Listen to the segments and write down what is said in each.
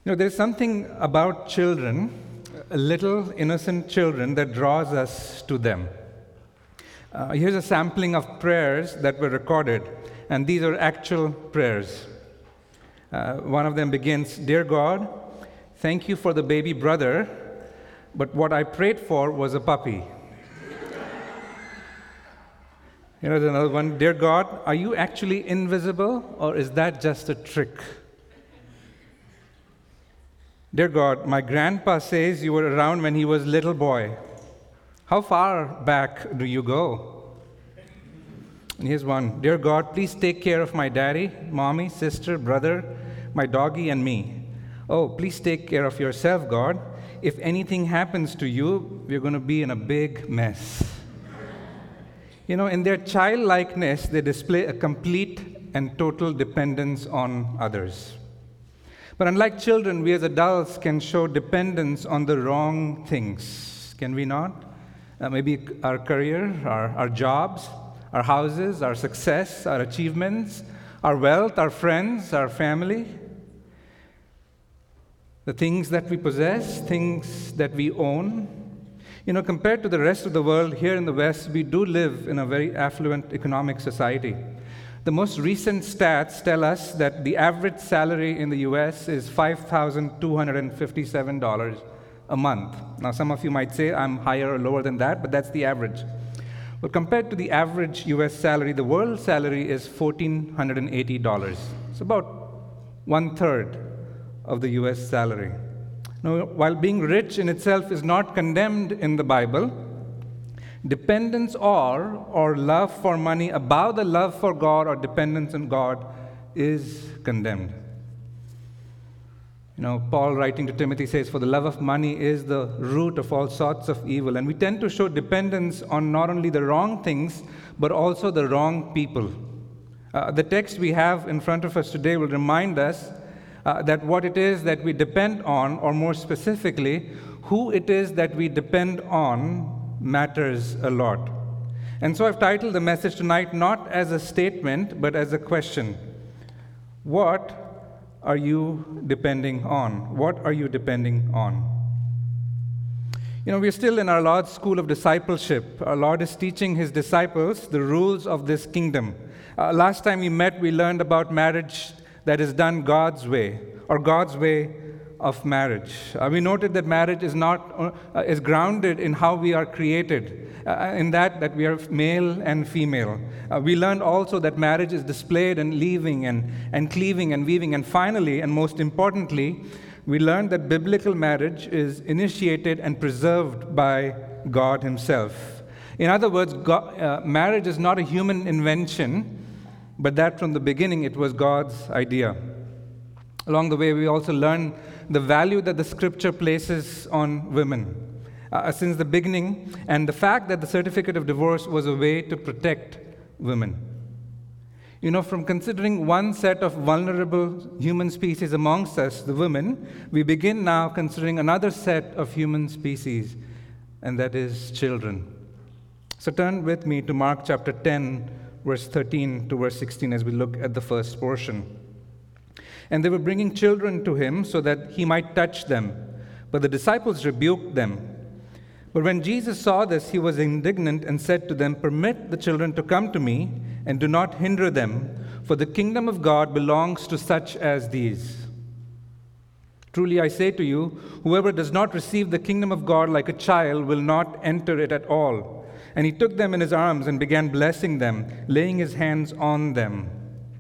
There's something about children, little innocent children, that draws us to them. Here's a sampling of prayers that were recorded, and these are actual prayers. One of them begins, "Dear God, thank you for the baby brother, but what I prayed for was a puppy." There's another one, "Dear God, are you actually invisible, or is that just a trick?" "Dear God, my grandpa says you were around when he was a little boy. How far back do you go?" And here's one, "Dear God, please take care of my daddy, mommy, sister, brother, my doggy, and me. Oh, please take care of yourself, God. If anything happens to you, we're going to be in a big mess." In their childlikeness, they display a complete and total dependence on others. But unlike children, we as adults can show dependence on the wrong things, can we not? Maybe our career, our jobs, our houses, our success, our achievements, our wealth, our friends, our family. The things that we possess, things that we own. Compared to the rest of the world, here in the West, we do live in a very affluent economic society. The most recent stats tell us that the average salary in the US is $5,257 a month. Now, some of you might say I'm higher or lower than that, but that's the average. But compared to the average US salary, the world salary is $1,480. It's about 1/3 of the US salary. Now, while being rich in itself is not condemned in the Bible, dependence or love for money above the love for God or dependence on God is condemned. Paul writing to Timothy says, "For the love of money is the root of all sorts of evil." And we tend to show dependence on not only the wrong things, but also the wrong people. The text we have in front of us today will remind us that what it is that we depend on, or more specifically, who it is that we depend on, matters a lot. And so I've titled the message tonight not as a statement, but as a question. What are you depending on? What are you depending on? We're still in our Lord's school of discipleship. Our Lord is teaching his disciples the rules of this kingdom. Last time we met, we learned about marriage that is done God's way, or God's way of marriage. We noted that marriage is grounded in how we are created, in that we are male and female. We learned also that marriage is displayed in leaving and cleaving and weaving. And finally, and most importantly, we learned that biblical marriage is initiated and preserved by God himself. In other words, marriage is not a human invention, but that from the beginning it was God's idea. Along the way, we also learn the value that the Scripture places on women since the beginning, and the fact that the certificate of divorce was a way to protect women. From considering one set of vulnerable human species amongst us, the women, we begin now considering another set of human species, and that is children. So turn with me to Mark chapter 10, verse 13 to verse 16 as we look at the first portion. "And they were bringing children to him so that he might touch them, but the disciples rebuked them. But when Jesus saw this, he was indignant and said to them, 'Permit the children to come to me, and do not hinder them, for the kingdom of God belongs to such as these. Truly I say to you, whoever does not receive the kingdom of God like a child will not enter it at all.' And he took them in his arms and began blessing them, laying his hands on them."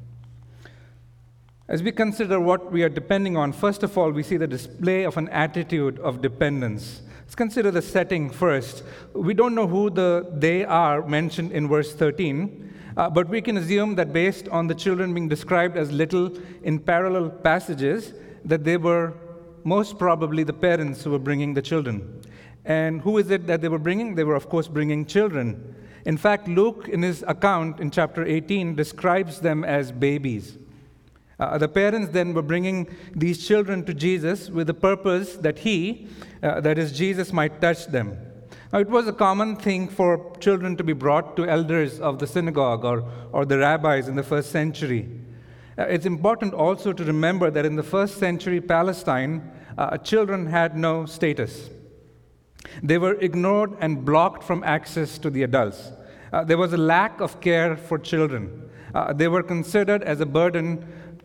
As we consider what we are depending on, first of all, we see the display of an attitude of dependence. Let's consider the setting first. We don't know who they are mentioned in verse 13, but we can assume that based on the children being described as little in parallel passages, that they were most probably the parents who were bringing the children. And who is it that they were bringing? They were, of course, bringing children. In fact, Luke, in his account in chapter 18, describes them as babies. The parents then were bringing these children to Jesus with the purpose that that is Jesus, might touch them. Now, it was a common thing for children to be brought to elders of the synagogue or the rabbis in the first century. It's important also to remember that in the first century Palestine, children had no status. They were ignored and blocked from access to the adults. There was a lack of care for children. They were considered as a burden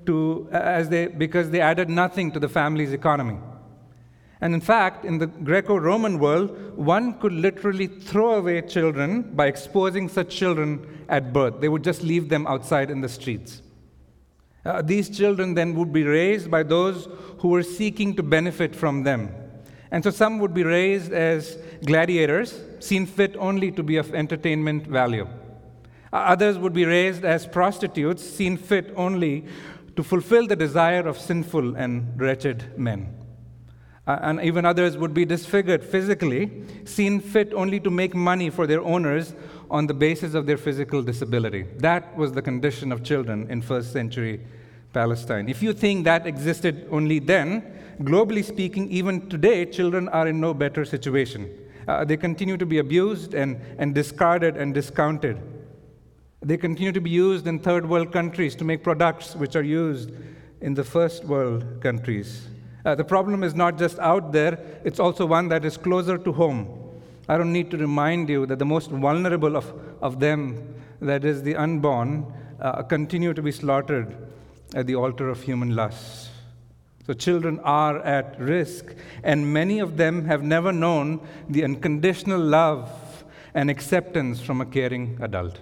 because they added nothing to the family's economy. And in fact, in the Greco-Roman world, one could literally throw away children by exposing such children at birth. They would just leave them outside in the streets. These children then would be raised by those who were seeking to benefit from them. And so some would be raised as gladiators, seen fit only to be of entertainment value. Others would be raised as prostitutes, seen fit only to fulfill the desire of sinful and wretched men. And even others would be disfigured physically, seen fit only to make money for their owners on the basis of their physical disability. That was the condition of children in first century Palestine. If you think that existed only then, globally speaking, even today, children are in no better situation. They continue to be abused and discarded and discounted. They continue to be used in third world countries to make products which are used in the first world countries. The problem is not just out there, it's also one that is closer to home. I don't need to remind you that the most vulnerable of them, that is the unborn, continue to be slaughtered at the altar of human lust. So children are at risk, and many of them have never known the unconditional love and acceptance from a caring adult.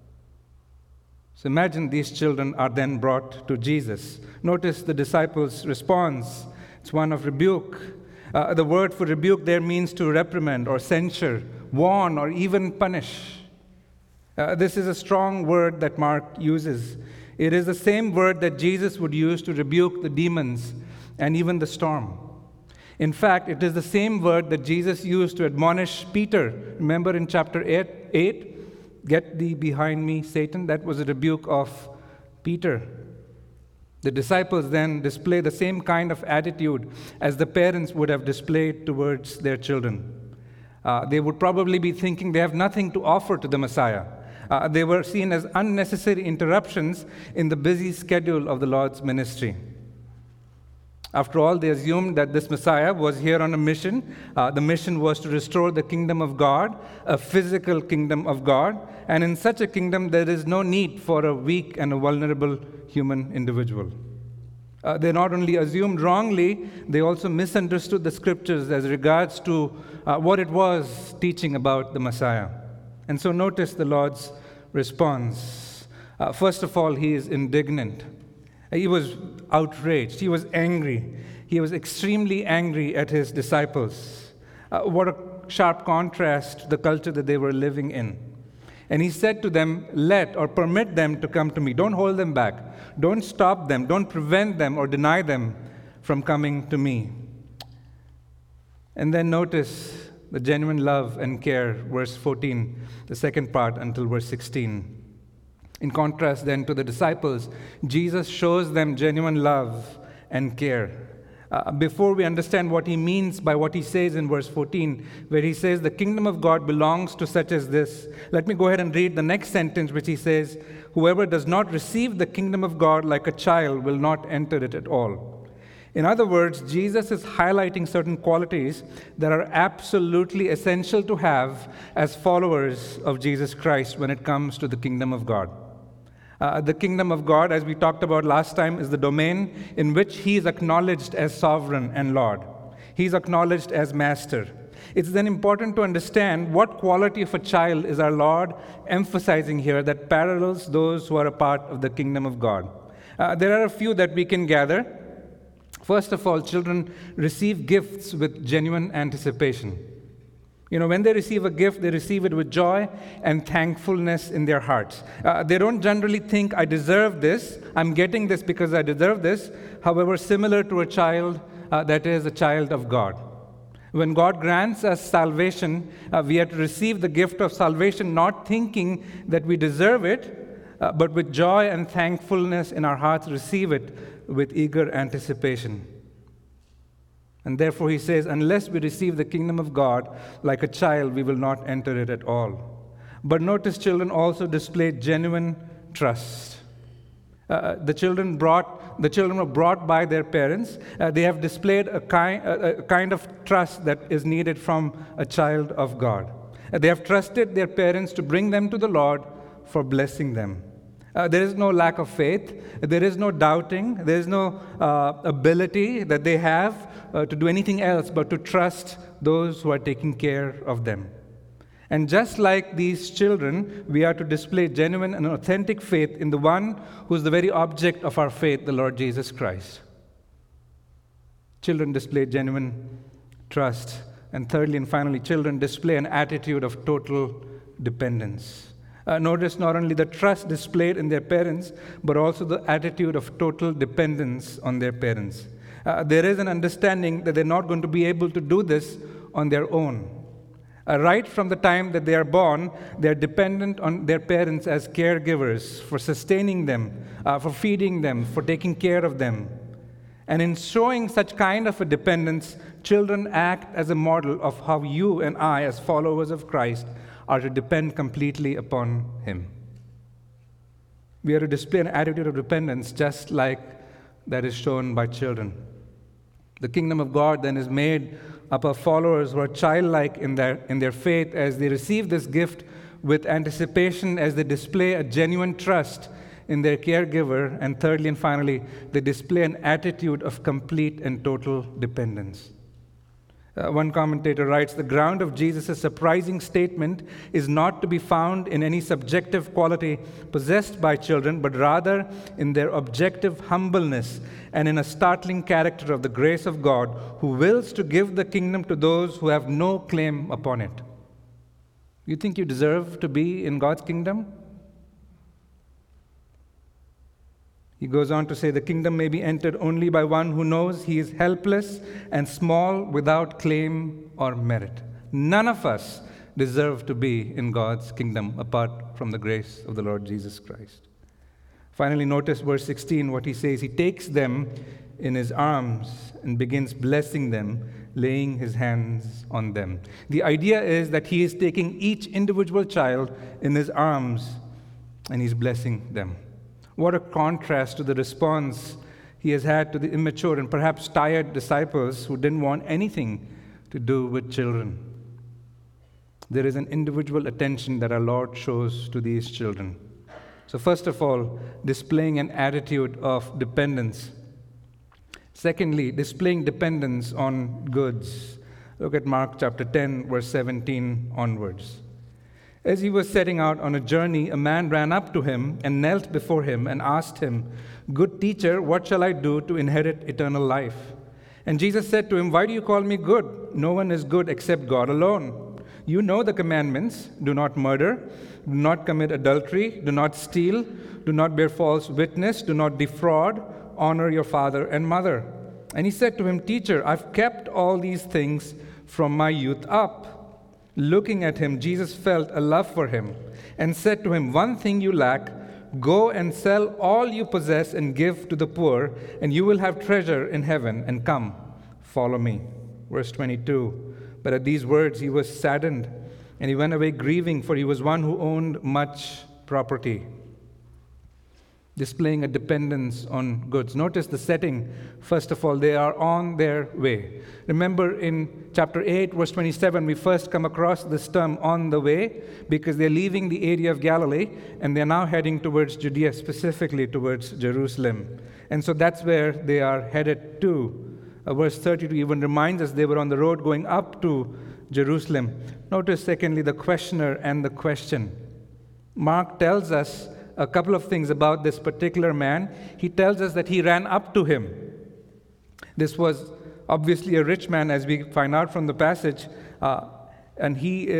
So imagine these children are then brought to Jesus. Notice the disciples' response. It's one of rebuke. The word for rebuke there means to reprimand or censure, warn, or even punish. This is a strong word that Mark uses. It is the same word that Jesus would use to rebuke the demons and even the storm. In fact, it is the same word that Jesus used to admonish Peter. Remember in chapter 8, "Get thee behind me, Satan." That was a rebuke of Peter. The disciples then display the same kind of attitude as the parents would have displayed towards their children. They would probably be thinking they have nothing to offer to the Messiah. They were seen as unnecessary interruptions in the busy schedule of the Lord's ministry. After all, they assumed that this Messiah was here on a mission. The mission was to restore the kingdom of God, a physical kingdom of God. And in such a kingdom, there is no need for a weak and a vulnerable human individual. They not only assumed wrongly, they also misunderstood the scriptures as regards to what it was teaching about the Messiah. And so notice the Lord's response. First of all, he is indignant. He was outraged. He was angry. He was extremely angry at his disciples. What a sharp contrast to the culture that they were living in. And he said to them, "Let or permit them to come to me. Don't hold them back. Don't stop them. Don't prevent them or deny them from coming to me." And then notice the genuine love and care, verse 14, the second part until verse 16. In contrast then to the disciples, Jesus shows them genuine love and care. Before we understand what he means by what he says in verse 14, where he says, "The kingdom of God belongs to such as this," let me go ahead and read the next sentence, which he says, "Whoever does not receive the kingdom of God like a child will not enter it at all." In other words, Jesus is highlighting certain qualities that are absolutely essential to have as followers of Jesus Christ when it comes to the kingdom of God. The kingdom of God, as we talked about last time, is the domain in which he is acknowledged as sovereign and Lord. He is acknowledged as master. It's then important to understand what quality of a child is our Lord emphasizing here that parallels those who are a part of the kingdom of God. There are a few that we can gather. First of all, children receive gifts with genuine anticipation. You know, when they receive a gift, they receive it with joy and thankfulness in their hearts. They don't generally think, "I deserve this, I'm getting this because I deserve this." However, similar to a child that is a child of God. When God grants us salvation, we have to receive the gift of salvation not thinking that we deserve it, but with joy and thankfulness in our hearts, receive it with eager anticipation. And therefore he says, unless we receive the kingdom of God like a child, we will not enter it at all. But notice children also display genuine trust. The children were brought by their parents. They have displayed a kind of trust that is needed from a child of God. They have trusted their parents to bring them to the Lord for blessing them. There is no lack of faith. There is no doubting. There is no ability that they have to do anything else but to trust those who are taking care of them. And just like these children, we are to display genuine and authentic faith in the one who is the very object of our faith, the Lord Jesus Christ. Children display genuine trust. And thirdly and finally, children display an attitude of total dependence. Notice not only the trust displayed in their parents, but also the attitude of total dependence on their parents. There is an understanding that they're not going to be able to do this on their own. Right from the time that they are born, they are dependent on their parents as caregivers for sustaining them, for feeding them, for taking care of them. And in showing such kind of a dependence, children act as a model of how you and I, as followers of Christ, are to depend completely upon Him. We are to display an attitude of dependence just like that is shown by children. The kingdom of God then is made up of followers who are childlike in their faith as they receive this gift with anticipation, as they display a genuine trust in their caregiver, and thirdly and finally, they display an attitude of complete and total dependence. One commentator writes, the ground of Jesus' surprising statement is not to be found in any subjective quality possessed by children, but rather in their objective humbleness and in a startling character of the grace of God, who wills to give the kingdom to those who have no claim upon it. You think you deserve to be in God's kingdom? He goes on to say, the kingdom may be entered only by one who knows he is helpless and small without claim or merit. None of us deserve to be in God's kingdom apart from the grace of the Lord Jesus Christ. Finally, notice verse 16, what he says. He takes them in his arms and begins blessing them, laying his hands on them. The idea is that he is taking each individual child in his arms and he's blessing them. What a contrast to the response he has had to the immature and perhaps tired disciples who didn't want anything to do with children. There is an individual attention that our Lord shows to these children. So first of all, displaying an attitude of dependence. Secondly, displaying dependence on goods. Look at Mark chapter 10, verse 17 onwards. As he was setting out on a journey, a man ran up to him and knelt before him and asked him, "Good teacher, what shall I do to inherit eternal life?" And Jesus said to him, "Why do you call me good? No one is good except God alone. You know the commandments: do not murder, do not commit adultery, do not steal, do not bear false witness, do not defraud, honor your father and mother." And he said to him, "Teacher, I've kept all these things from my youth up." Looking at him, Jesus felt a love for him and said to him, "One thing you lack. Go and sell all you possess and give to the poor, and you will have treasure in heaven, and come, follow me." Verse 22. But at these words he was saddened, and he went away grieving, for he was one who owned much property. Displaying a dependence on goods. Notice the setting. First of all, they are on their way. Remember in chapter 8, verse 27, we first come across this term, on the way, because they're leaving the area of Galilee, and they're now heading towards Judea, specifically towards Jerusalem. And so that's where they are headed to. Verse 32 even reminds us they were on the road going up to Jerusalem. Notice, secondly, the questioner and the question. Mark tells us a couple of things about this particular man. He tells us that he ran up to him. This was obviously a rich man, as we find out from the passage, and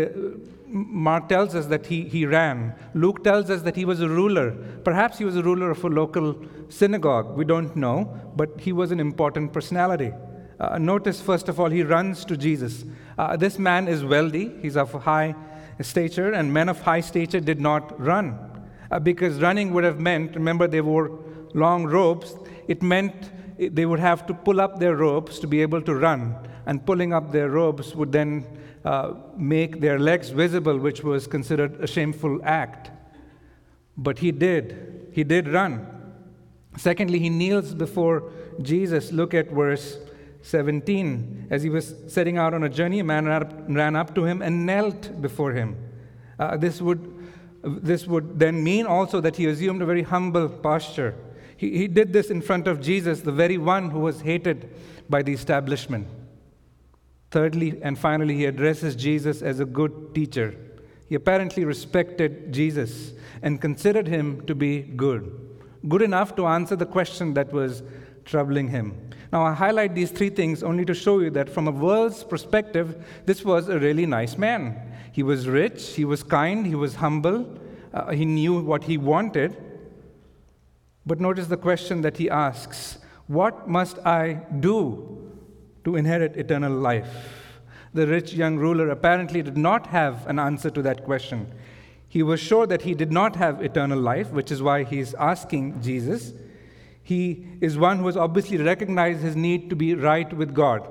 Mark tells us that he ran. Luke tells us that he was a ruler. Perhaps he was a ruler of a local synagogue. We don't know, but he was an important personality. Notice, first of all, he runs to Jesus. This man is wealthy. He's of high stature, and men of high stature did not run. Because running would have meant, remember they wore long robes, it meant they would have to pull up their robes to be able to run. And pulling up their robes would then make their legs visible, which was considered a shameful act. But he did run. Secondly, he kneels before Jesus. Look at verse 17. As he was setting out on a journey, a man ran up to him and knelt before him. This would then mean also that he assumed a very humble posture. He did this in front of Jesus, the very one who was hated by the establishment. Thirdly and finally, he addresses Jesus as a good teacher. He apparently respected Jesus and considered him to be good enough to answer the question that was troubling him. Now, I highlight these three things only to show you that from a world's perspective, this was a really nice man. He was rich, he was kind, he was humble, he knew what he wanted. But notice the question that he asks: what must I do to inherit eternal life? The rich young ruler apparently did not have an answer to that question. He was sure that he did not have eternal life, which is why he's asking Jesus. He is one who has obviously recognized his need to be right with God.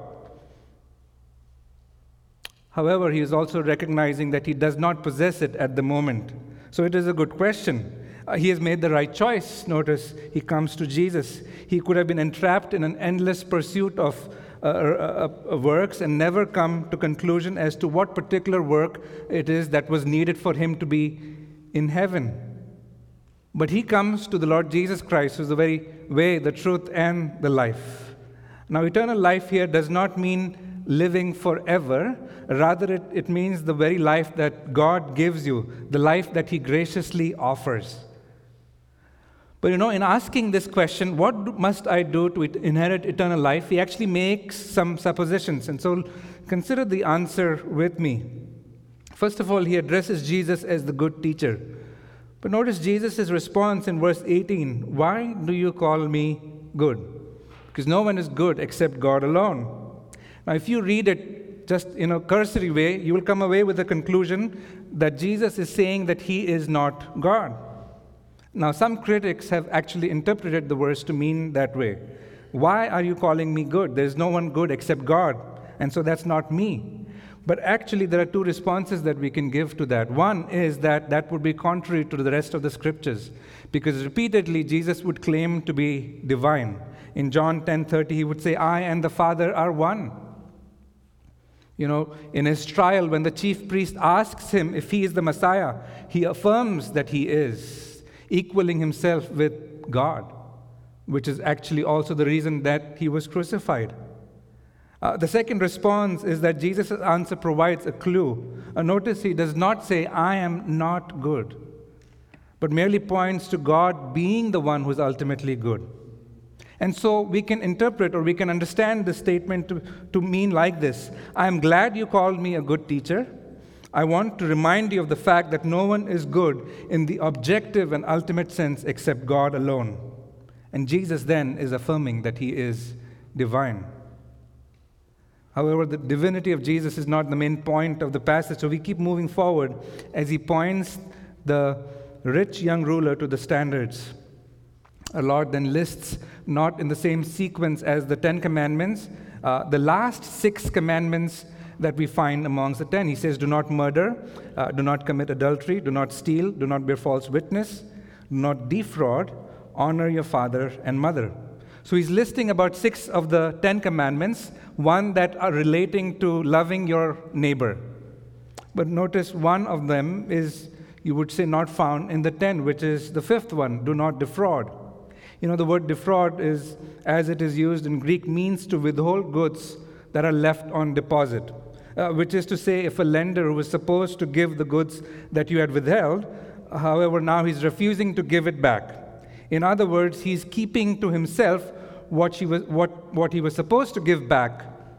However, he is also recognizing that he does not possess it at the moment. So it is a good question. He has made the right choice. Notice he comes to Jesus. He could have been entrapped in an endless pursuit of works and never come to conclusion as to what particular work it is that was needed for him to be in heaven. But he comes to the Lord Jesus Christ, who is the very way, the truth, and the life. Now, eternal life here does not mean living forever. Rather, it means the very life that God gives you, the life that He graciously offers. But in asking this question, what must I do to inherit eternal life, he actually makes some suppositions. And so consider the answer with me. First of all, he addresses Jesus as the good teacher. But notice Jesus' response in verse 18. Why do you call me good? Because no one is good except God alone. Now, if you read it just in a cursory way, you will come away with the conclusion that Jesus is saying that He is not God. Now, some critics have actually interpreted the verse to mean that way. Why are you calling me good? There is no one good except God, and so that's not me. But actually, there are two responses that we can give to that. One is that would be contrary to the rest of the scriptures, because repeatedly Jesus would claim to be divine. In John 10:30, he would say, I and the Father are one. In his trial, when the chief priest asks him if he is the Messiah, he affirms that he is, equaling himself with God, which is actually also the reason that he was crucified. The second response is that Jesus' answer provides a clue. Notice he does not say, I am not good, but merely points to God being the one who is ultimately good. And so we can interpret or we can understand this statement to mean like this: I am glad you called me a good teacher. I want to remind you of the fact that no one is good in the objective and ultimate sense except God alone. And Jesus then is affirming that He is divine. However, the divinity of Jesus is not the main point of the passage, so we keep moving forward as he points the rich young ruler to the standards. Our Lord then lists, not in the same sequence as the 10 Commandments, the last 6 commandments that we find amongst the 10. He says, do not murder, do not commit adultery, do not steal, do not bear false witness, do not defraud, honor your father and mother. So he's listing about 6 of the 10 commandments, one that are relating to loving your neighbor. But notice one of them is, you would say, not found in the 10, which is the 5th one, do not defraud. The word defraud is, as it is used in Greek, means to withhold goods that are left on deposit, which is to say, if a lender who was supposed to give the goods that you had withheld, however, now he's refusing to give it back. In other words, he's keeping to himself what he was supposed to give back,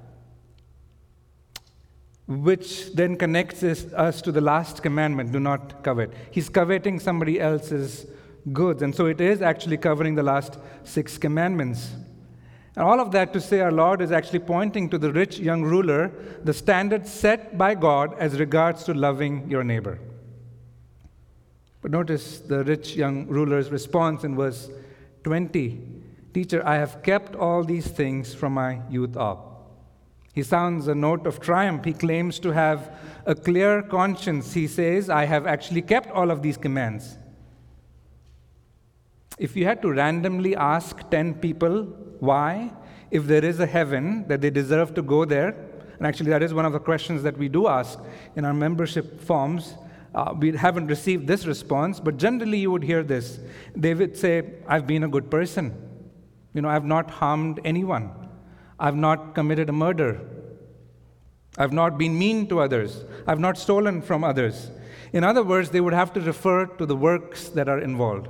which then connects us to the last commandment, do not covet. He's coveting somebody else's goods, and so it is actually covering the last 6 commandments. And all of that to say our Lord is actually pointing to the rich young ruler, the standard set by God as regards to loving your neighbor. But notice the rich young ruler's response in verse 20. Teacher, I have kept all these things from my youth up. He sounds a note of triumph. He claims to have a clear conscience. He says, I have actually kept all of these commands. If you had to randomly ask 10 people why, if there is a heaven, that they deserve to go there, and actually that is one of the questions that we do ask in our membership forms. We haven't received this response, but generally you would hear this. They would say, I've been a good person. I've not harmed anyone. I've not committed a murder. I've not been mean to others. I've not stolen from others. In other words, they would have to refer to the works that are involved.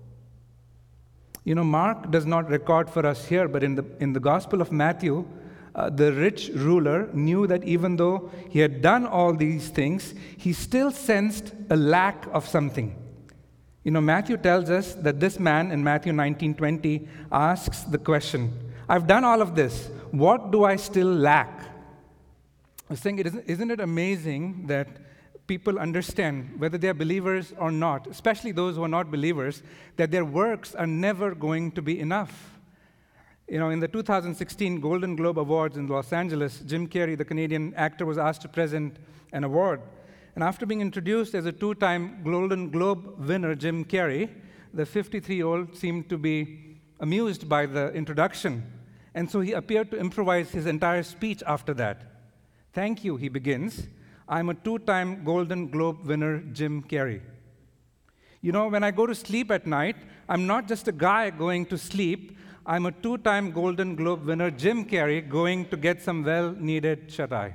Mark does not record for us here, but in the Gospel of Matthew, the rich ruler knew that even though he had done all these things, he still sensed a lack of something. Matthew tells us that this man in Matthew 19:20 asks the question, I've done all of this. What do I still lack? I was thinking, isn't it amazing that people understand, whether they are believers or not, especially those who are not believers, that their works are never going to be enough. In the 2016 Golden Globe Awards in Los Angeles, Jim Carrey, the Canadian actor, was asked to present an award. And after being introduced as a two-time Golden Globe winner, Jim Carrey, the 53-year-old seemed to be amused by the introduction. And so he appeared to improvise his entire speech after that. Thank you, he begins. I'm a two-time Golden Globe winner, Jim Carrey. When I go to sleep at night, I'm not just a guy going to sleep. I'm a two-time Golden Globe winner, Jim Carrey, going to get some well-needed shut-eye.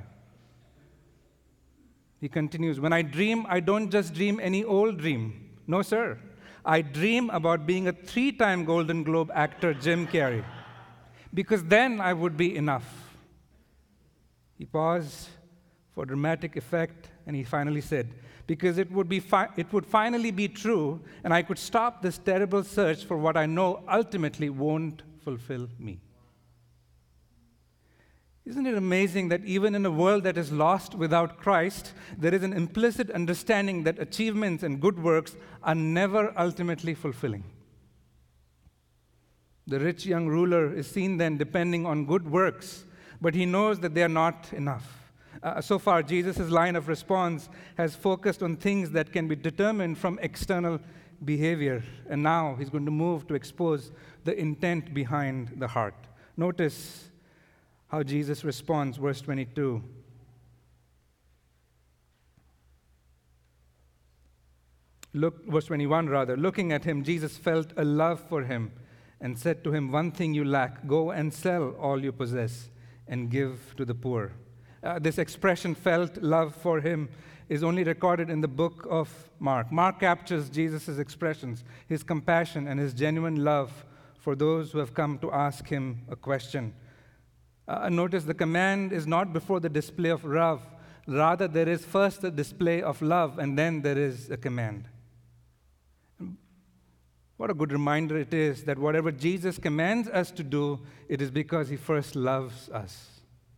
He continues, when I dream, I don't just dream any old dream. No, sir. I dream about being a three-time Golden Globe actor, Jim Carrey, because then I would be enough. He paused for dramatic effect, and he finally said, because it would finally be true, and I could stop this terrible search for what I know ultimately won't fulfill me. Isn't it amazing that even in a world that is lost without Christ, there is an implicit understanding that achievements and good works are never ultimately fulfilling? The rich young ruler is seen then depending on good works, but he knows that they are not enough. So far, Jesus' line of response has focused on things that can be determined from external behavior, and now he's going to move to expose the intent behind the heart. Notice how Jesus responds, verse 22. Verse 21, rather. Looking at him, Jesus felt a love for him and said to him, one thing you lack, go and sell all you possess and give to the poor. This expression, felt love for him, is only recorded in the book of Mark. Mark captures Jesus' expressions, his compassion, and his genuine love for those who have come to ask him a question. Notice the command is not before the display of love. Rather, there is first a display of love, and then there is a command. What a good reminder it is that whatever Jesus commands us to do, it is because he first loves us.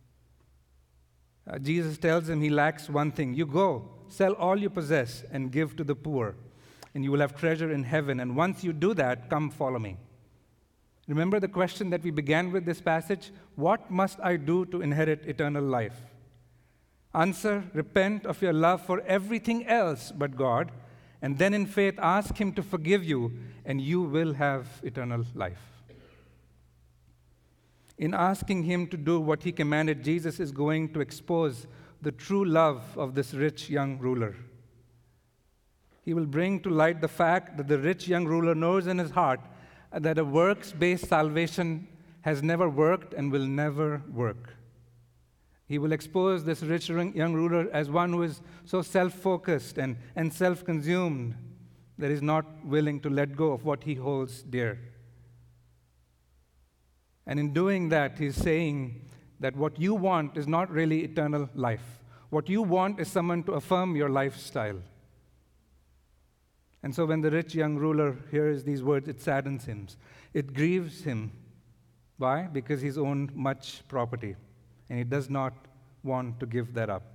Jesus tells him he lacks one thing. You go, sell all you possess, and give to the poor, and you will have treasure in heaven. And once you do that, come follow me. Remember the question that we began with this passage? What must I do to inherit eternal life? Answer, repent of your love for everything else but God, and then in faith ask him to forgive you, and you will have eternal life. In asking him to do what he commanded, Jesus is going to expose the true love of this rich young ruler. He will bring to light the fact that the rich young ruler knows in his heart that a works-based salvation has never worked and will never work. He will expose this rich young ruler as one who is so self-focused and self-consumed that he's not willing to let go of what he holds dear. And in doing that, he's saying that what you want is not really eternal life. What you want is someone to affirm your lifestyle. And so when the rich young ruler hears these words, it saddens him. It grieves him. Why? Because he's owned much property, and he does not want to give that up.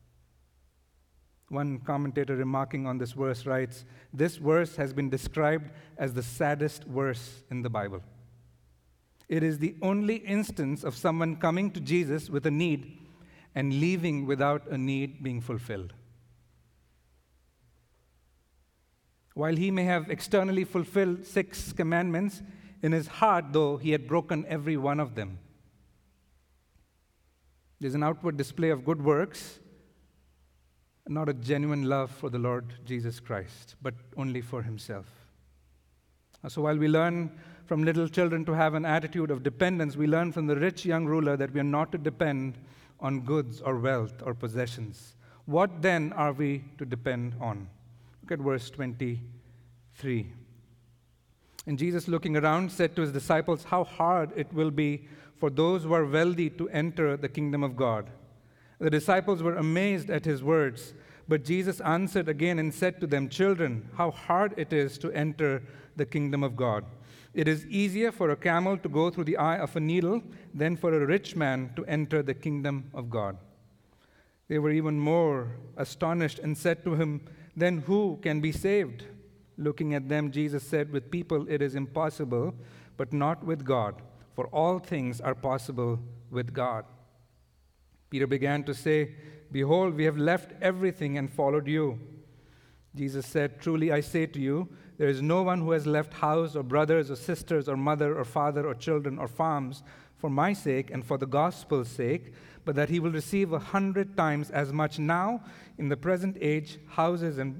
One commentator remarking on this verse writes, this verse has been described as the saddest verse in the Bible. It is the only instance of someone coming to Jesus with a need and leaving without a need being fulfilled. While he may have externally fulfilled 6 commandments, in his heart, though, he had broken every one of them. There's an outward display of good works, not a genuine love for the Lord Jesus Christ, but only for himself. So while we learn from little children to have an attitude of dependence, we learn from the rich young ruler that we are not to depend on goods or wealth or possessions. What then are we to depend on? Look at verse 23. And Jesus, looking around, said to his disciples, "How hard it will be for those who are wealthy to enter the kingdom of God." The disciples were amazed at his words, but Jesus answered again and said to them, "Children, how hard it is to enter the kingdom of God. It is easier for a camel to go through the eye of a needle than for a rich man to enter the kingdom of God." They were even more astonished and said to him, "Then who can be saved?" Looking at them, Jesus said, "With people it is impossible, but not with God, for all things are possible with God." Peter began to say, "Behold, we have left everything and followed you." Jesus said, "Truly I say to you, there is no one who has left house or brothers or sisters or mother or father or children or farms for my sake and for the gospel's sake, but that he will receive 100 times as much now in the present age, houses and,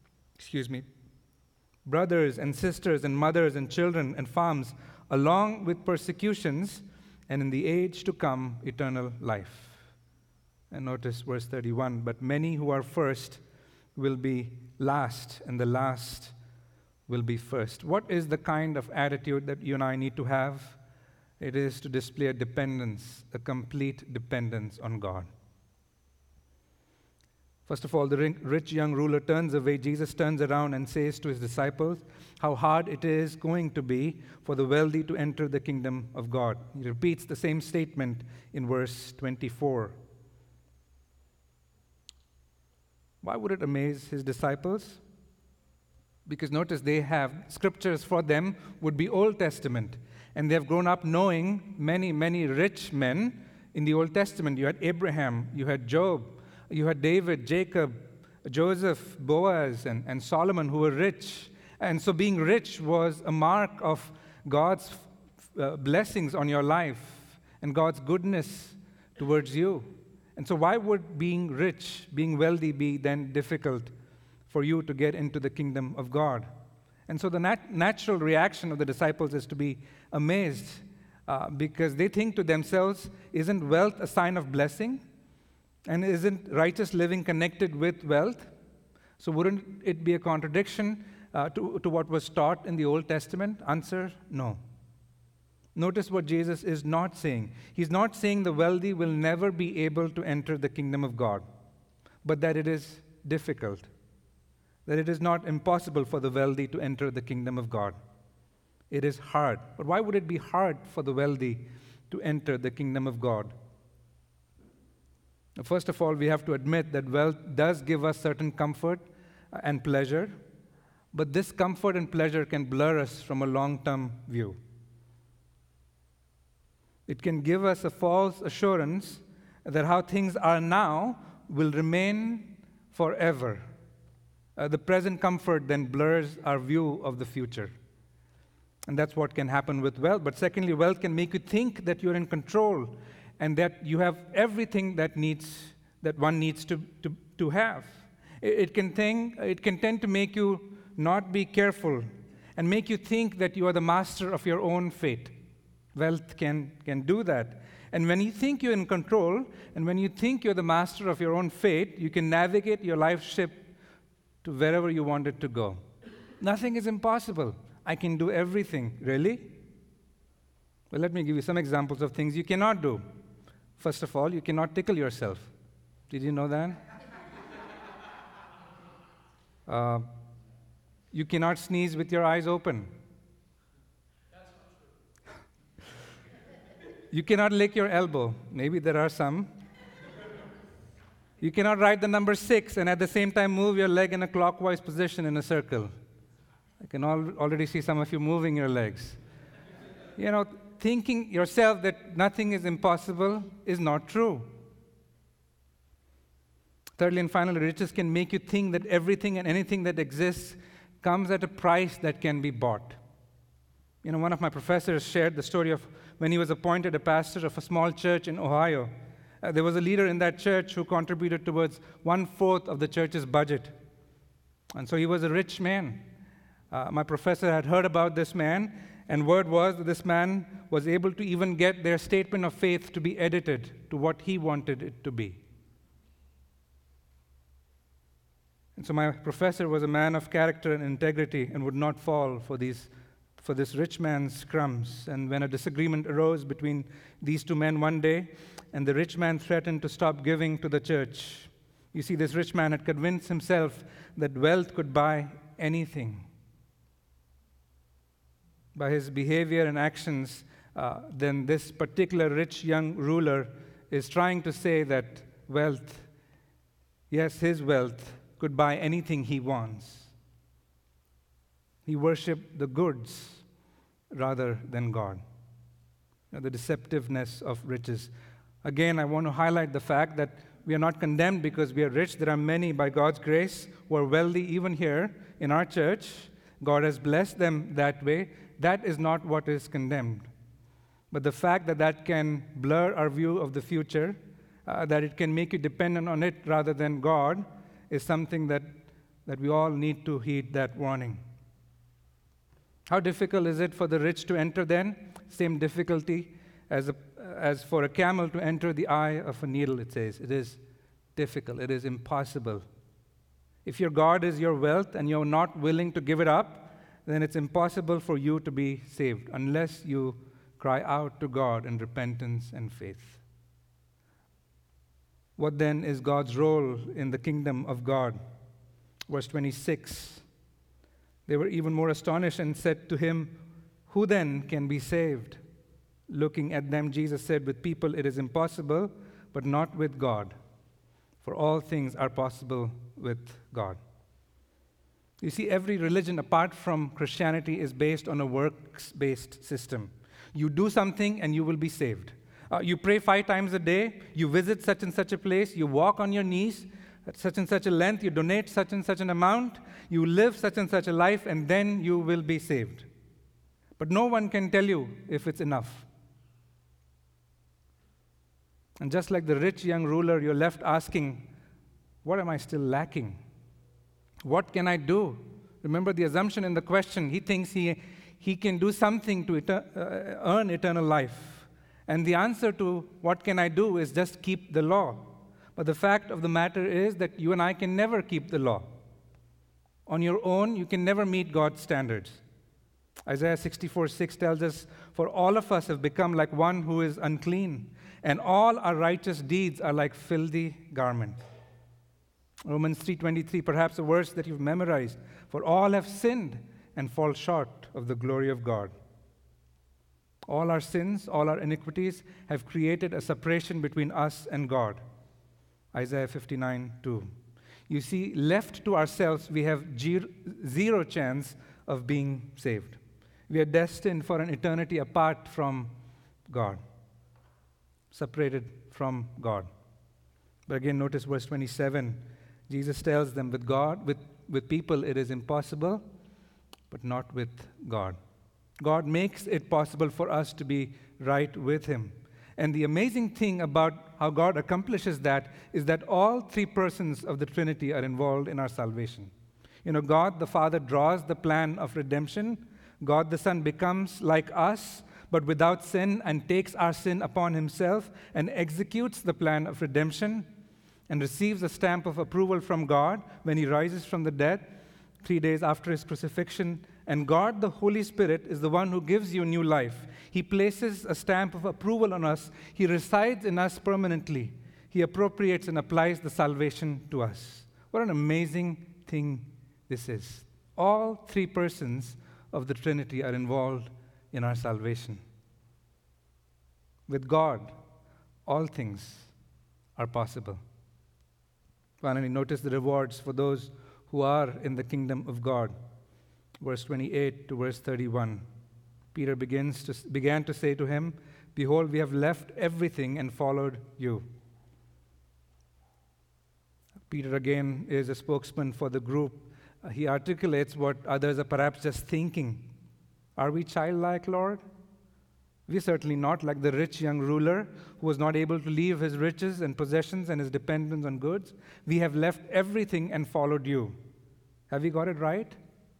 brothers and sisters and mothers and children and farms, along with persecutions, and in the age to come, eternal life." And notice verse 31, "But many who are first will be last, and the last will be first." What is the kind of attitude that you and I need to have? It is to display a dependence, a complete dependence on God. First of all, the rich young ruler turns away. Jesus turns around and says to his disciples how hard it is going to be for the wealthy to enter the kingdom of God. He repeats the same statement in verse 24. Why would it amaze his disciples? Because notice they have scriptures for them would be Old Testament. And they have grown up knowing many, many rich men in the Old Testament. You had Abraham, you had Job, you had David, Jacob, Joseph, Boaz, and Solomon, who were rich. And so being rich was a mark of God's blessings on your life and God's goodness towards you. And so why would being rich, being wealthy, be then difficult for you to get into the kingdom of God? And so the natural reaction of the disciples is to be amazed because they think to themselves, isn't wealth a sign of blessing? And isn't righteous living connected with wealth? So wouldn't it be a contradiction to what was taught in the Old Testament? Answer, no. Notice what Jesus is not saying. He's not saying the wealthy will never be able to enter the kingdom of God, but that it is difficult, that it is not impossible for the wealthy to enter the kingdom of God. It is hard. But why would it be hard for the wealthy to enter the kingdom of God? Now, first of all, we have to admit that wealth does give us certain comfort and pleasure, but this comfort and pleasure can blur us from a long-term view. It can give us a false assurance that how things are now will remain forever. The present comfort then blurs our view of the future. And that's what can happen with wealth. But secondly, wealth can make you think that you're in control and that you have everything that one needs to have. It can tend to make you not be careful and make you think that you are the master of your own fate. Wealth can do that. And when you think you're in control, and when you think you're the master of your own fate, you can navigate your life ship to wherever you want it to go. Nothing is impossible. I can do everything. Really? Well, let me give you some examples of things you cannot do. First of all, you cannot tickle yourself. Did you know that? You cannot sneeze with your eyes open. You cannot lick your elbow. Maybe there are some. You cannot write the number 6 and at the same time move your leg in a clockwise position in a circle. I can already see some of you moving your legs. Thinking yourself that nothing is impossible is not true. Thirdly and finally, riches can make you think that everything and anything that exists comes at a price that can be bought. One of my professors shared the story of when he was appointed a pastor of a small church in Ohio. There was a leader in that church who contributed towards 1/4 of the church's budget. And so he was a rich man. My professor had heard about this man, and word was that this man was able to even get their statement of faith to be edited to what he wanted it to be. And so my professor was a man of character and integrity and would not fall for this rich man's crumbs. And when a disagreement arose between these two men one day, and the rich man threatened to stop giving to the church, you see, this rich man had convinced himself that wealth could buy anything. By his behavior and actions, then this particular rich young ruler is trying to say that wealth, yes, his wealth, could buy anything he wants. He worshiped the goods rather than God. The deceptiveness of riches. Again, I want to highlight the fact that we are not condemned because we are rich. There are many, by God's grace, who are wealthy even here in our church. God has blessed them that way. That is not what is condemned. But the fact that that can blur our view of the future, that it can make you dependent on it rather than God, is something that we all need to heed that warning. How difficult is it for the rich to enter then? Same difficulty as for a camel to enter the eye of a needle, it says. It is difficult. It is impossible. If your God is your wealth and you're not willing to give it up, then it's impossible for you to be saved unless you cry out to God in repentance and faith. What then is God's role in the kingdom of God? Verse 26. They were even more astonished and said to him, "Who then can be saved?" Looking at them, Jesus said, "With people it is impossible, but not with God. For all things are possible with God." You see, every religion apart from Christianity is based on a works-based system. You do something and you will be saved. You pray 5 times a day, you visit such and such a place, you walk on your knees at such and such a length, you donate such and such an amount, you live such and such a life, and then you will be saved. But no one can tell you if it's enough. And just like the rich young ruler, you're left asking, what am I still lacking? What can I do? Remember the assumption in the question. He thinks he can do something to earn eternal life. And the answer to what can I do is just keep the law. But the fact of the matter is that you and I can never keep the law. On your own, you can never meet God's standards. Isaiah 64:6 tells us, "For all of us have become like one who is unclean, and all our righteous deeds are like filthy garment." Romans 3:23, perhaps a verse that you've memorized. "For all have sinned and fall short of the glory of God." All our sins, all our iniquities have created a separation between us and God. Isaiah 59:2. You see, left to ourselves, we have zero chance of being saved. We are destined for an eternity apart from God, separated from God. But again, notice verse 27. Jesus tells them, with people it is impossible, but not with God. God makes it possible for us to be right with Him. And the amazing thing about how God accomplishes that is that all 3 persons of the Trinity are involved in our salvation. God the Father draws the plan of redemption. God the Son becomes like us, but without sin, and takes our sin upon Himself and executes the plan of redemption and receives a stamp of approval from God when He rises from the dead 3 days after His crucifixion. And God, the Holy Spirit, is the one who gives you new life. He places a stamp of approval on us. He resides in us permanently. He appropriates and applies the salvation to us. What an amazing thing this is. All 3 persons of the Trinity are involved in our salvation. With God, all things are possible. Finally, notice the rewards for those who are in the kingdom of God. Verse 28 to verse 31. Peter began to say to him, "Behold, we have left everything and followed you." Peter again is a spokesman for the group He articulates what others are perhaps just thinking. Are we childlike, Lord? We're certainly not like the rich young ruler who was not able to leave his riches and possessions and his dependence on goods. We have left everything and followed you. Have we got it right?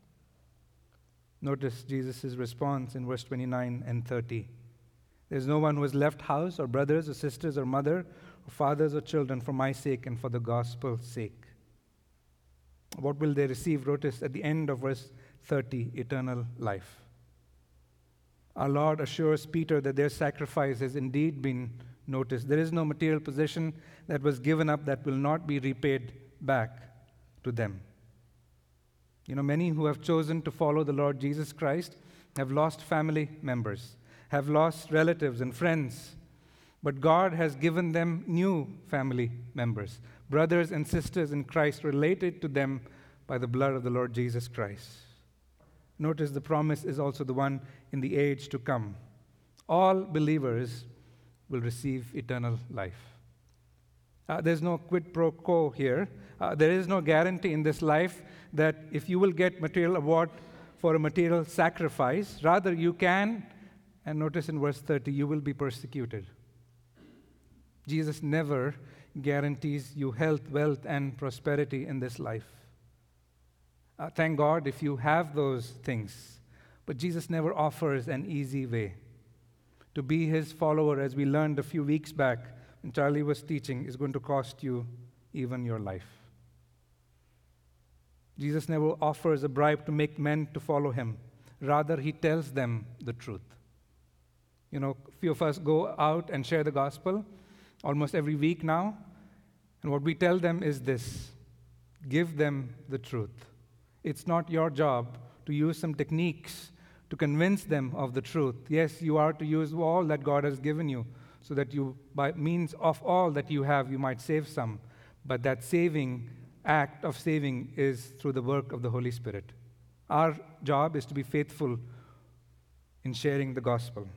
Notice Jesus' response in verse 29 and 30. There's no one who has left house or brothers or sisters or mother or fathers or children for my sake and for the gospel's sake. What will they receive? Notice at the end of verse 30, eternal life. Our Lord assures Peter that their sacrifice has indeed been noticed. There is no material possession that was given up that will not be repaid back to them. You know, many who have chosen to follow the Lord Jesus Christ have lost family members, have lost relatives and friends, but God has given them new family members, brothers and sisters in Christ related to them by the blood of the Lord Jesus Christ. Notice the promise is also the one in the age to come. All believers will receive eternal life. There's no quid pro quo here. There is no guarantee in this life that if you will get material award for a material sacrifice, rather you can, and notice in verse 30, you will be persecuted. Jesus never guarantees you health, wealth, and prosperity in this life. Thank God if you have those things. But Jesus never offers an easy way. To be his follower, as we learned a few weeks back when Charlie was teaching, is going to cost you even your life. Jesus never offers a bribe to make men to follow him. Rather, he tells them the truth. You know, a few of us go out and share the gospel almost every week now. And what we tell them is this: give them the truth. It's not your job to use some techniques to convince them of the truth. Yes, you are to use all that God has given you so that you, by means of all that you have, you might save some. But that saving act of saving is through the work of the Holy Spirit. Our job is to be faithful in sharing the gospel.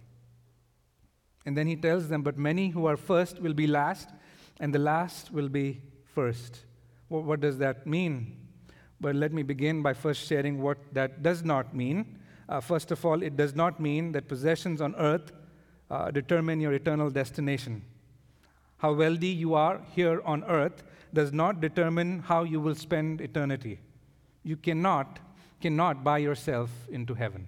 And then he tells them, but many who are first will be last, and the last will be first. Well, what does that mean? But let me begin by first sharing what that does not mean. First of all, it does not mean that possessions on earth determine your eternal destination. How wealthy you are here on earth does not determine how you will spend eternity. You cannot buy yourself into heaven.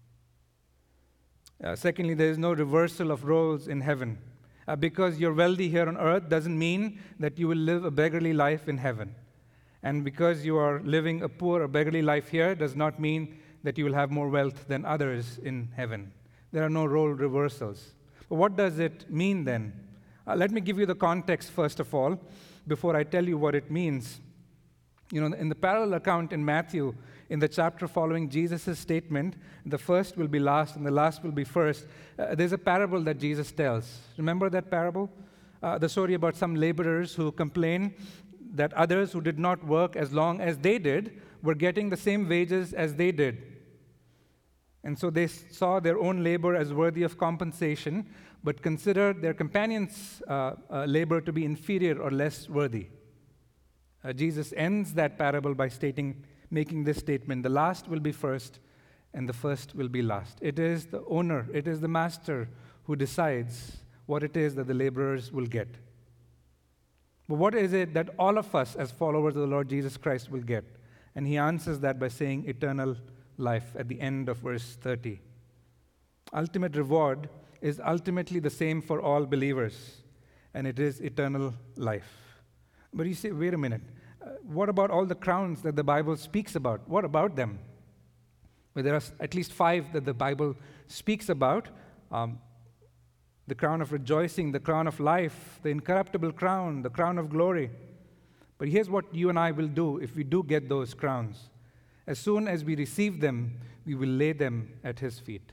Secondly, there is no reversal of roles in heaven. Because you're wealthy here on earth doesn't mean that you will live a beggarly life in heaven. And because you are living a poor or beggarly life here does not mean that you will have more wealth than others in heaven. There are no role reversals. But what does it mean then? Let me give you the context first of all, before I tell you what it means. You know, in the parallel account in Matthew, in the chapter following Jesus' statement, the first will be last and the last will be first, there's a parable that Jesus tells. Remember that parable? The story about some laborers who complain that others who did not work as long as they did were getting the same wages as they did. And so they saw their own labor as worthy of compensation, but considered their companions' labor to be inferior or less worthy. Jesus ends that parable by making this statement: the last will be first, and the first will be last. It is the owner, it is the master who decides what it is that the laborers will get. But what is it that all of us as followers of the Lord Jesus Christ will get? And he answers that by saying eternal life at the end of verse 30. Ultimate reward is ultimately the same for all believers, and it is eternal life. But you say, wait a minute, what about all the crowns that the Bible speaks about? What about them? Well, there are at least 5 that the Bible speaks about. The crown of rejoicing, the crown of life, the incorruptible crown, the crown of glory. But here's what you and I will do if we do get those crowns. As soon as we receive them, we will lay them at his feet.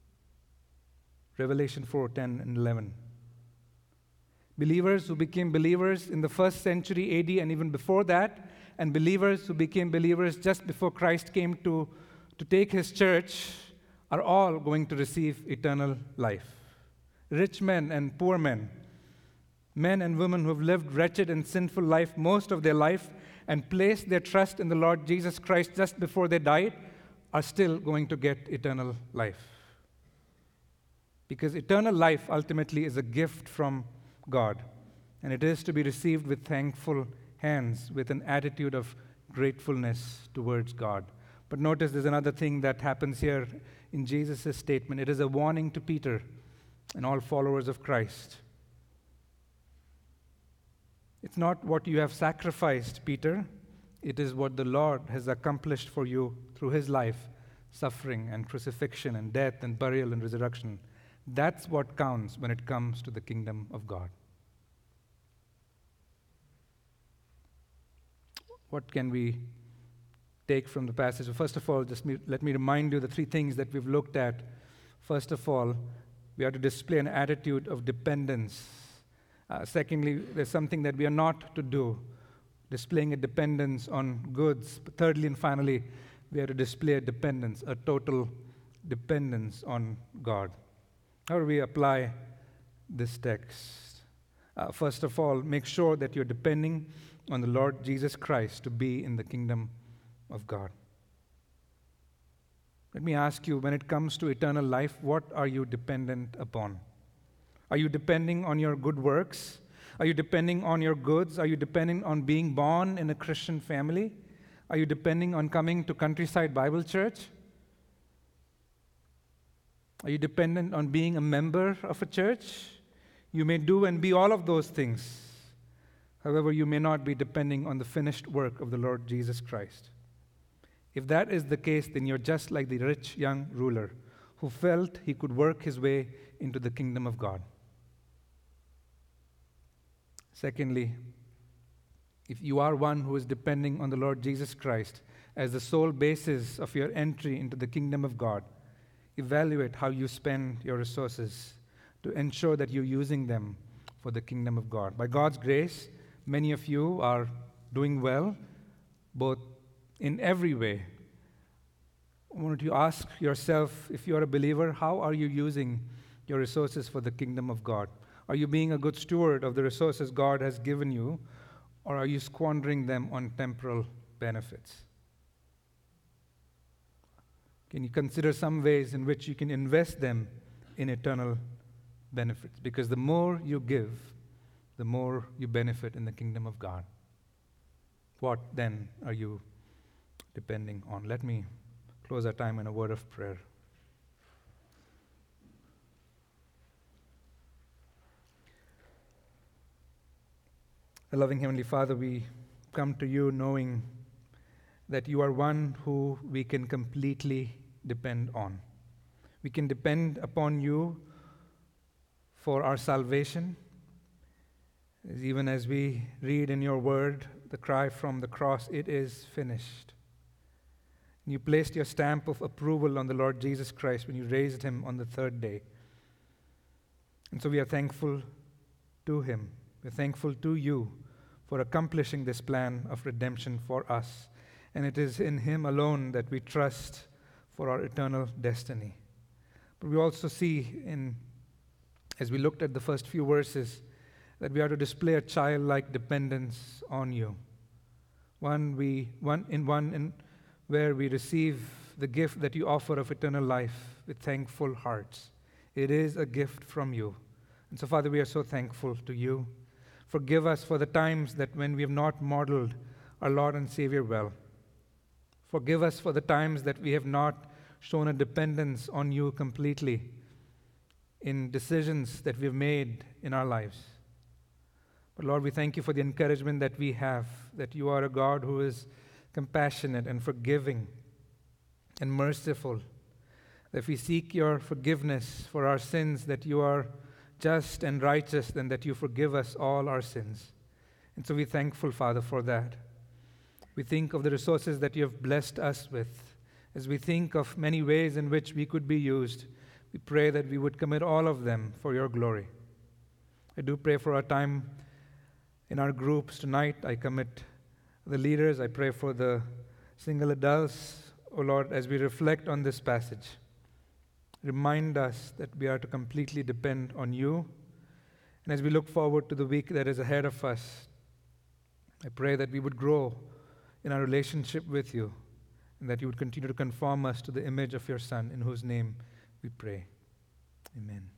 Revelation 4:10 and 11. Believers who became believers in the 1st century AD and even before that, and believers who became believers just before Christ came to take his church, are all going to receive eternal life. Rich men and poor men, Men and women who have lived wretched and sinful life most of their life and placed their trust in the Lord Jesus Christ just before they died are still going to get eternal life. Because eternal life ultimately is a gift from God, and it is to be received with thankful hands, with an attitude of gratefulness towards God. But notice there's another thing that happens here in Jesus' statement. It is a warning to Peter and all followers of Christ. It's not what you have sacrificed, Peter. It is what the Lord has accomplished for you through his life, suffering and crucifixion and death and burial and resurrection. That's what counts when it comes to the kingdom of God. What can we take from the passage? First of all, let me remind you the three things that we've looked at. First of all, we are to display an attitude of dependence. Secondly, there's something that we are not to do, displaying a dependence on goods. But thirdly and finally, we are to display a dependence, a total dependence on God. How do we apply this text? First of all, make sure that you're depending on the Lord Jesus Christ to be in the kingdom of God. Let me ask you, when it comes to eternal life, what are you dependent upon? Are you depending on your good works? Are you depending on your goods? Are you depending on being born in a Christian family? Are you depending on coming to Countryside Bible Church? Are you dependent on being a member of a church? You may do and be all of those things. However, you may not be depending on the finished work of the Lord Jesus Christ. If that is the case, then you're just like the rich young ruler who felt he could work his way into the kingdom of God. Secondly, if you are one who is depending on the Lord Jesus Christ as the sole basis of your entry into the kingdom of God, evaluate how you spend your resources to ensure that you're using them for the kingdom of God. By God's grace, many of you are doing well, both in every way. I want you to ask yourself, if you're a believer, how are you using your resources for the kingdom of God? Are you being a good steward of the resources God has given you, or are you squandering them on temporal benefits? Can you consider some ways in which you can invest them in eternal benefits? Because the more you give, the more you benefit in the kingdom of God. What then are you depending on? Let me close our time in a word of prayer. Our loving Heavenly Father, we come to you knowing that you are one who we can completely depend on. We can depend upon you for our salvation. Even as we read in your word, the cry from the cross, it is finished. You placed your stamp of approval on the Lord Jesus Christ when you raised him on the third day. And so we are thankful to him. We're thankful to you for accomplishing this plan of redemption for us. And it is in him alone that we trust for our eternal destiny. But we also see, as we looked at the first few verses, that we are to display a childlike dependence on you. One where we receive the gift that you offer of eternal life with thankful hearts. It is a gift from you. And so, Father, we are so thankful to you. Forgive us for the times that when we have not modeled our Lord and Savior well. Forgive us for the times that we have not shown a dependence on you completely in decisions that we've made in our lives. But Lord, we thank you for the encouragement that we have, that you are a God who is compassionate and forgiving and merciful, that if we seek your forgiveness for our sins, that you are just and righteous, and that you forgive us all our sins. And so we're thankful, Father, for that. We think of the resources that you have blessed us with. As we think of many ways in which we could be used, we pray that we would commit all of them for your glory. I do pray for our time in our groups tonight. I commit the leaders. I pray for the single adults. Oh Lord, as we reflect on this passage, remind us that we are to completely depend on you And as we look forward to the week that is ahead of us, I pray that we would grow in our relationship with you, and that you would continue to conform us to the image of your Son, in whose name we pray. Amen.